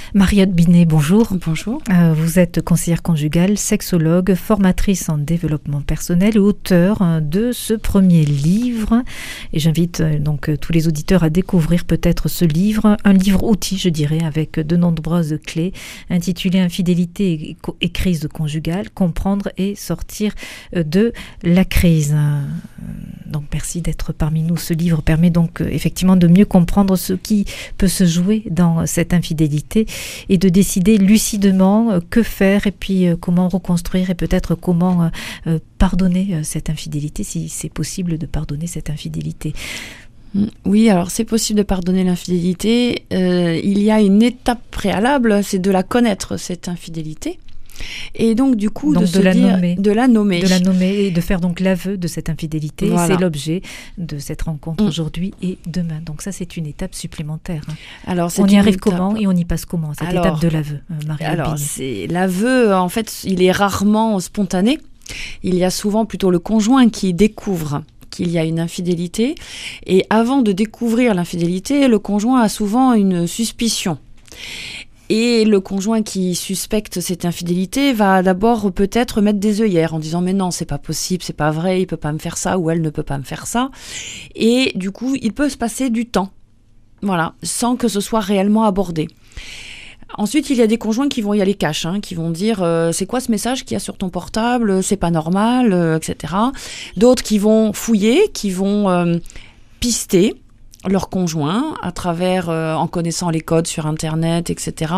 Mariette Binet, bonjour. Bonjour. Vous êtes conseillère conjugale, sexologue, formatrice en développement personnel et auteure de ce premier livre. Et j'invite donc tous les auditeurs à découvrir peut-être ce livre, un livre outil, je dirais, avec de nombreuses clés, intitulé Infidélité et crise conjugale, comprendre et sortir de la crise. Donc merci d'être parmi nous. Ce livre permet donc effectivement de mieux comprendre ce qui peut se jouer dans cette infidélité et de décider lucidement que faire et puis comment reconstruire et peut-être comment pardonner cette infidélité, si c'est possible de pardonner cette infidélité. Oui, alors c'est possible de pardonner l'infidélité. Il y a une étape préalable, c'est de la connaître, cette infidélité. Et donc du coup donc de la nommer et de faire donc l'aveu de cette infidélité. Voilà. C'est l'objet de cette rencontre aujourd'hui et demain. Donc ça c'est une étape supplémentaire. Alors on y arrive comment et on y passe comment cette étape de l'aveu, Marie? Alors c'est l'aveu, en fait, il est rarement spontané. Il y a souvent plutôt le conjoint qui découvre qu'il y a une infidélité, et avant de découvrir l'infidélité, le conjoint a souvent une suspicion. Et le conjoint qui suspecte cette infidélité va d'abord peut-être mettre des œillères en disant « mais non, c'est pas possible, c'est pas vrai, il peut pas me faire ça ou elle ne peut pas me faire ça ». Et du coup, il peut se passer du temps, voilà, sans que ce soit réellement abordé. Ensuite, il y a des conjoints qui vont y aller cash, qui vont dire c'est quoi ce message qu'il y a sur ton portable, c'est pas normal, etc. D'autres qui vont fouiller, qui vont pister leur conjoint à travers, en connaissant les codes sur Internet, etc.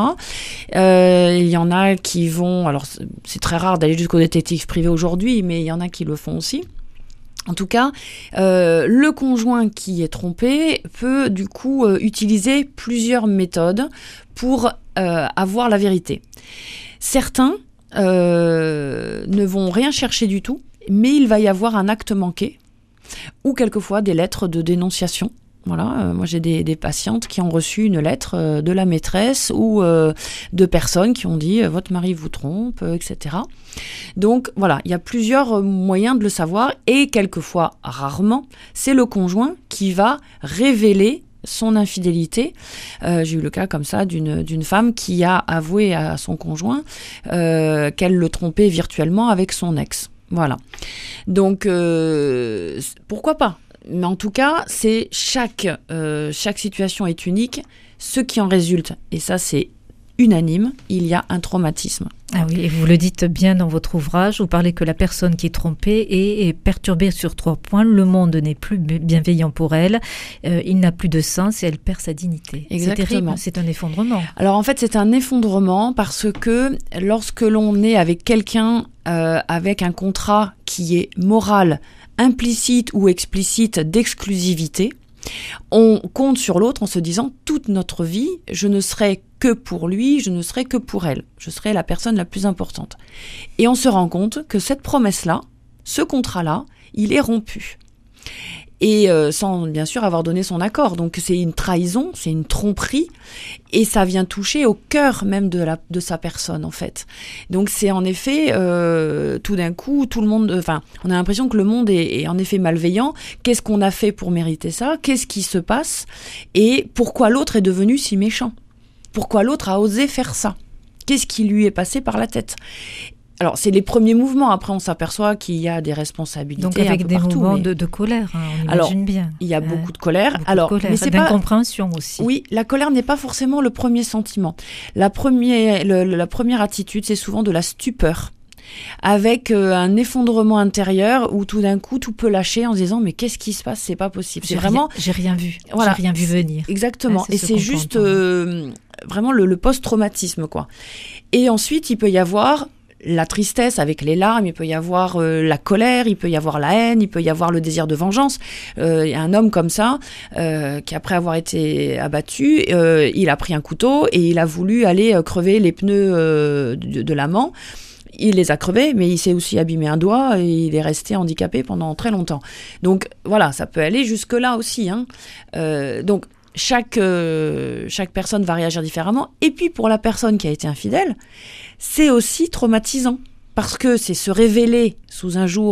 Il y en a qui vont, alors c'est très rare d'aller jusqu'au détective privé aujourd'hui, mais il y en a qui le font aussi. En tout cas, le conjoint qui est trompé peut du coup utiliser plusieurs méthodes pour avoir la vérité. Certains ne vont rien chercher du tout, mais il va y avoir un acte manqué ou quelquefois des lettres de dénonciation. Voilà, moi j'ai des patientes qui ont reçu une lettre de la maîtresse ou de personnes qui ont dit votre mari vous trompe, etc. Donc voilà, il y a plusieurs moyens de le savoir et quelquefois, rarement, c'est le conjoint qui va révéler son infidélité. J'ai eu le cas comme ça d'une femme qui a avoué à son conjoint qu'elle le trompait virtuellement avec son ex. Voilà. Donc pourquoi pas? Mais en tout cas, c'est chaque situation est unique. Ce qui en résulte, et ça c'est unanime, il y a un traumatisme. Ah oui, et vous le dites bien dans votre ouvrage, vous parlez que la personne qui est trompée est perturbée sur 3 points. Le monde n'est plus bienveillant pour elle, il n'a plus de sens et elle perd sa dignité. Exactement. C'est terrible, c'est un effondrement. Alors en fait, c'est un effondrement parce que lorsque l'on est avec quelqu'un avec un contrat qui est moral, implicite ou explicite d'exclusivité, on compte sur l'autre en se disant toute notre vie, je ne serai que pour lui, je ne serai que pour elle. Je serai la personne la plus importante. Et on se rend compte que cette promesse-là, ce contrat-là, il est rompu. Et sans bien sûr avoir donné son accord. Donc c'est une trahison, c'est une tromperie, et ça vient toucher au cœur même de sa personne en fait. Donc c'est en effet tout d'un coup tout le monde, on a l'impression que le monde est en effet malveillant. Qu'est-ce qu'on a fait pour mériter ça? Qu'est-ce qui se passe? Et pourquoi l'autre est devenu si méchant? Pourquoi l'autre a osé faire ça? Qu'est-ce qui lui est passé par la tête? Alors, c'est les premiers mouvements. Après, on s'aperçoit qu'il y a des responsabilités. Donc, avec des partout, mouvements de colère, on imagine bien. Il y a beaucoup de colère. Mais c'est d'incompréhension aussi. Oui, la colère n'est pas forcément le premier sentiment. La première attitude, c'est souvent de la stupeur, avec un effondrement intérieur où tout d'un coup, tout peut lâcher en se disant « mais qu'est-ce qui se passe? C'est pas possible. » J'ai rien vu. Voilà, j'ai rien vu venir. Exactement. Et c'est juste vraiment le post-traumatisme, quoi. Et ensuite, il peut y avoir la tristesse avec les larmes, il peut y avoir la colère, il peut y avoir la haine, il peut y avoir le désir de vengeance. Il y a un homme comme ça qui, après avoir été abattu, il a pris un couteau et il a voulu aller crever les pneus de l'amant. Il les a crevés, mais il s'est aussi abîmé un doigt et il est resté handicapé pendant très longtemps. Donc voilà, ça peut aller jusque-là aussi. Donc chaque personne va réagir différemment. Et puis pour la personne qui a été infidèle, c'est aussi traumatisant parce que c'est se révéler sous un jour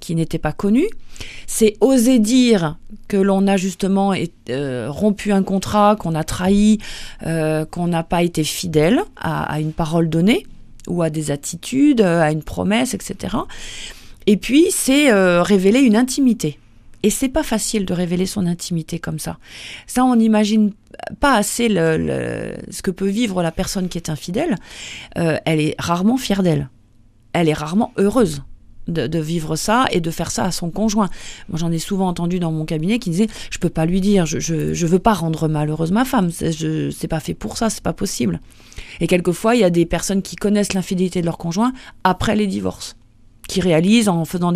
qui n'était pas connu. C'est oser dire que l'on a justement rompu un contrat, qu'on a trahi, qu'on n'a pas été fidèle à une parole donnée ou à des attitudes, à une promesse, etc. Et puis, c'est révéler une intimité. Et c'est pas facile de révéler son intimité comme ça. Ça, on n'imagine pas assez ce que peut vivre la personne qui est infidèle. Elle est rarement fière d'elle. Elle est rarement heureuse de vivre ça et de faire ça à son conjoint. Moi, j'en ai souvent entendu dans mon cabinet qui disaient « Je peux pas lui dire, je veux pas rendre malheureuse ma femme. C'est pas fait pour ça, c'est pas possible. » Et quelquefois, il y a des personnes qui connaissent l'infidélité de leur conjoint après les divorces, qui réalisent en faisant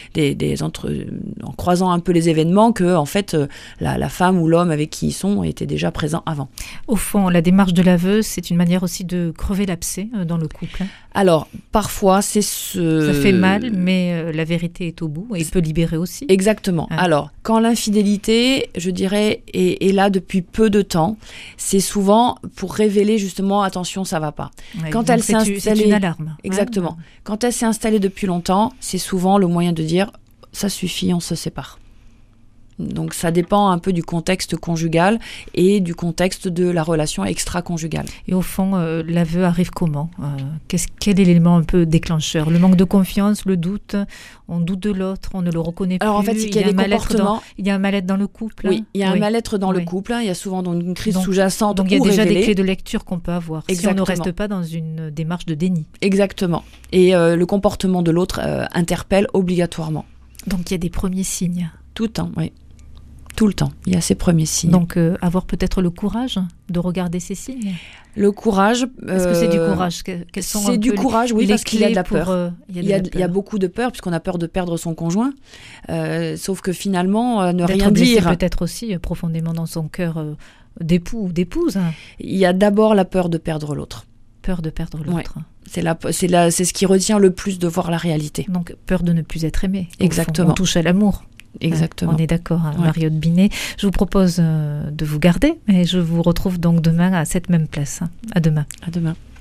en croisant un peu les événements que en fait la femme ou l'homme avec qui ils sont était déjà présent avant. Au fond, la démarche de l'aveu, c'est une manière aussi de crever l'abcès dans le couple. Alors, parfois, ça fait mal, mais la vérité est au bout et peut libérer aussi. Exactement. Alors, quand l'infidélité, je dirais, est là depuis peu de temps, c'est souvent pour révéler justement, attention, ça va pas. Ouais, quand elle s'est installée, c'est une alarme. Exactement. Quand elle s'est installée depuis longtemps, c'est souvent le moyen de dire, ça suffit, on se sépare. Donc ça dépend un peu du contexte conjugal et du contexte de la relation extra-conjugale. Et au fond, l'aveu arrive comment ? Quel est l'élément un peu déclencheur ? Le manque de confiance, le doute, on doute de l'autre, on ne le reconnaît plus. Alors en fait, c'est qu'il y a des comportements... Il y a un mal-être dans le couple. Oui, il y a un mal-être dans le couple. Il y a souvent une crise sous-jacente. Donc il y a déjà des clés de lecture qu'on peut avoir. Exactement. Si on ne reste pas dans une démarche de déni. Exactement. Et le comportement de l'autre interpelle obligatoirement. Donc il y a des premiers signes. Tout le temps, oui. Tout le temps, il y a ces premiers signes. Donc, avoir peut-être le courage de regarder ces signes. Le courage... Est-ce que c'est du courage ? C'est du courage, oui, parce qu'il y a de la peur. Il y a beaucoup de peur, puisqu'on a peur de perdre son conjoint. Sauf que finalement, ne rien dire... D'être blessé peut-être aussi profondément dans son cœur d'époux ou d'épouse. Il y a d'abord la peur de perdre l'autre. Peur de perdre l'autre. Ouais. C'est ce qui retient le plus de voir la réalité. Donc, peur de ne plus être aimé. Exactement. On touche à l'amour. Exactement. On est d'accord, Mariotte Binet. Je vous propose de vous garder et je vous retrouve donc demain à cette même place. À demain. À demain.